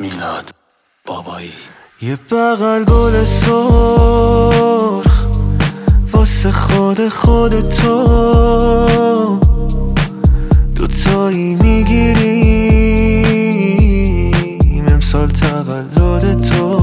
میلاد بابایی. یه بغل گل سرخ واسه خود تو، دوتایی میگیریم امسال تولد تو.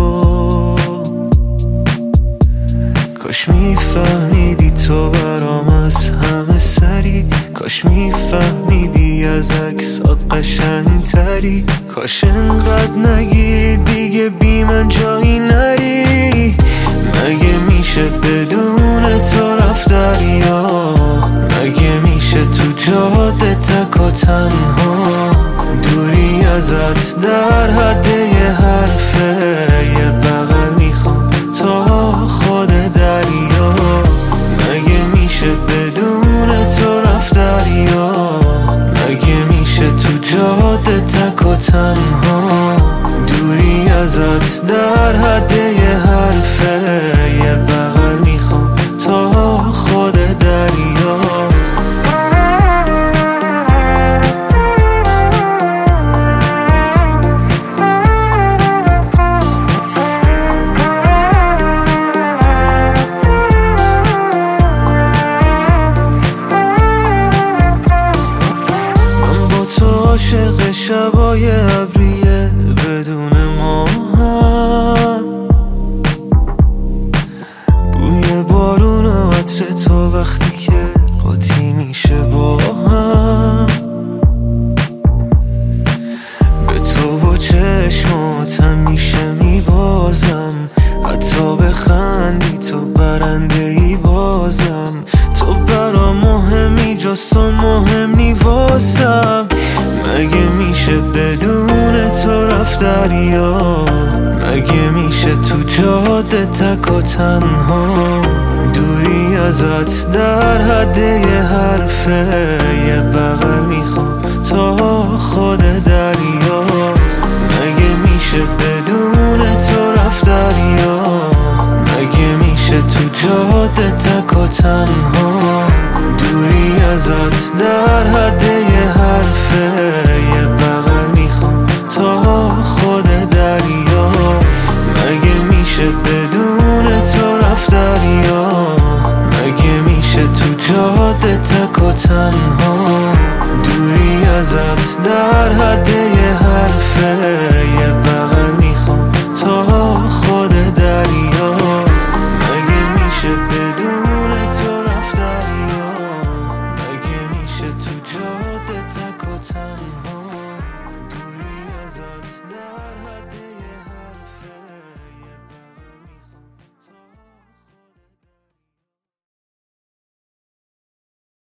کاش میفهمیدی تو برام از همه سری، کاش میفهمیدی از عکسات قشنگتری، کاش انقدر نگی دیگه بی من جایی نری. مگه میشه بدون تو رفت دریا؟ مگه میشه تو جاده تک و تنها؟ دوری ازت در حد یه حرفه، یه بغل میخوام تا خود دریا. مگه میشه بدون تو رفت دریا؟ مگه میشه تو جاده تک و تنها؟ دوری ازت در حد یه حرفه، یه بغل میخوام تا خود دریا. عاشق شبای ابریه بدون ما هم، بوی بارون و عطر تو وقتی که قاطی میشه با هم. به تو و چشماتم میشه میبازم، حتی بخندی تو برنده ای بازم. تو برا مهمی جست و مهم نی واسم. مگه میشه بدون تو رفت دریا؟ مگه میشه تو جاده تک و تنها؟ دوری ازت در حد یه حرفه، یه بغل میخوام تا خود دریا.